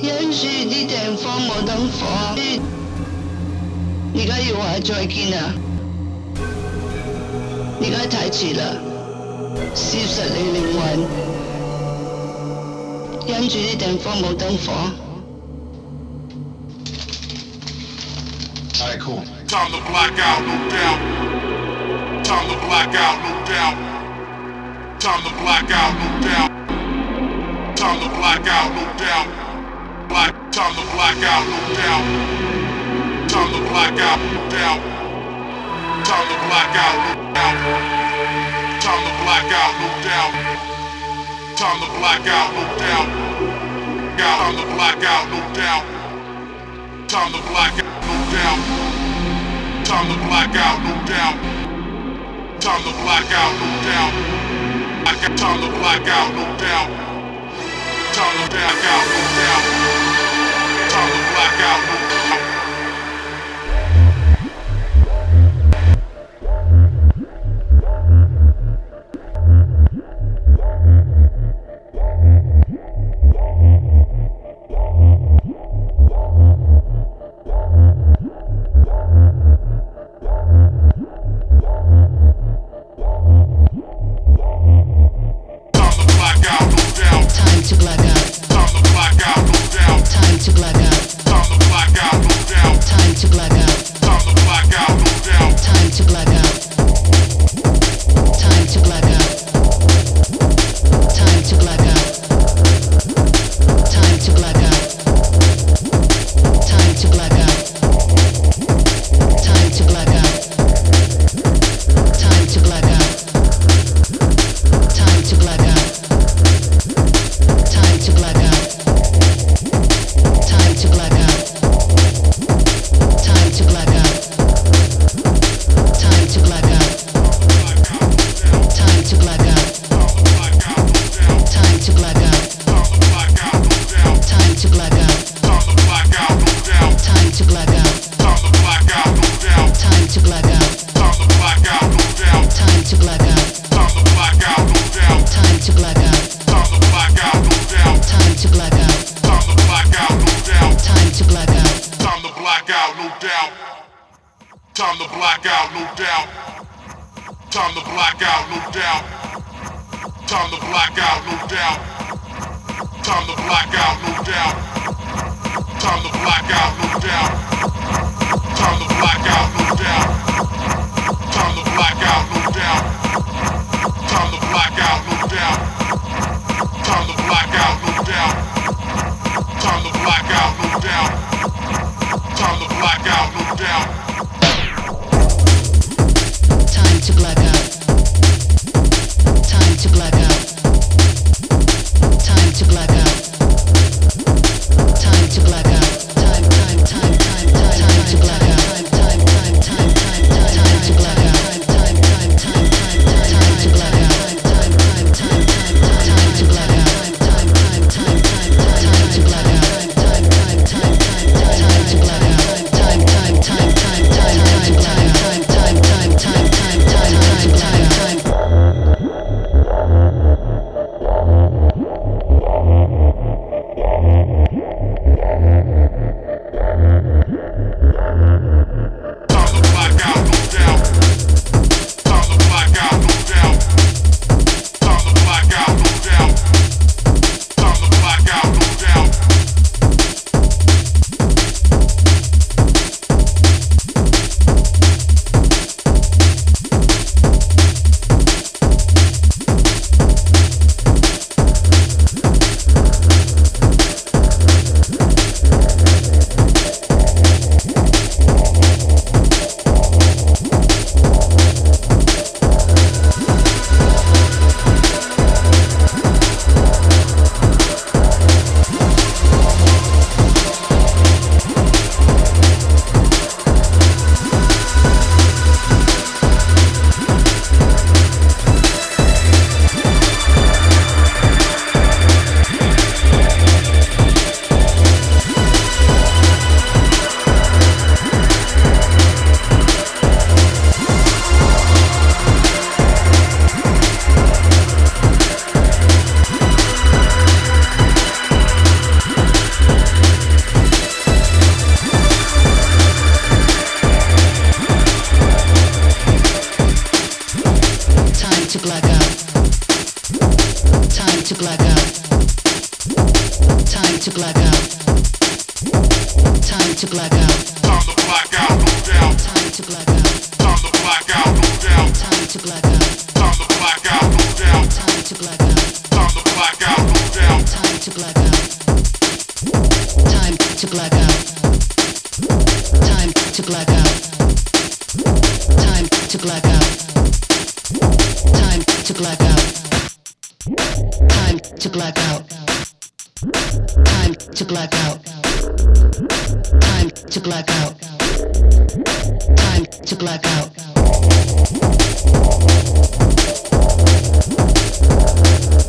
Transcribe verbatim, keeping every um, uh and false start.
忍住啲地方冇燈火，而家要話再見啊！而家太遲啦，消失你靈魂，忍住啲地方冇燈火。 Alright, cool. Time to black out, no doubt. Time to black out, no doubt. Time to black out, no doubt. Time to black out, no doubt. Black, time to black out, no doubt. Time to black out, no doubt. Time to black out, no doubt. Time to black out, no doubt. Time to black out, no doubt. Time to black out, no doubt. Time to black out, no doubt. Time to black out, no doubt. Time to black out, no doubt. I got time to black out, no doubt. Time to black out, no doubt. Time to black out, no doubt. Time to black out, no doubt. Time to black out, no doubt. Time to black out, no doubt. Time to black out, no doubt. Time to black out, no doubt. Time to black out, no doubt. Time to black out, no doubt. Time to black out, no doubt. Time to black out, no doubt. Time to black out, no doubt. Time to black out, no doubt. Time to black out. Time to black out. Time to black out. Time to black out. Time, time, time, time, time, time to black out. Time, time, time, time, time, time to black out. Time, time, time, time, time. to black out. Time to black out. Time to black out. Time to black out, no doubt. Time to black out. Time to black out, no doubt. Time to black out. Time to black out, no doubt. Time to black out. Time to black out, no doubt. Time to black out. Time to black out. Time to black out. Time to black out. Time to black out. Time to black out. Time to black out. Time to black out. Time to black out.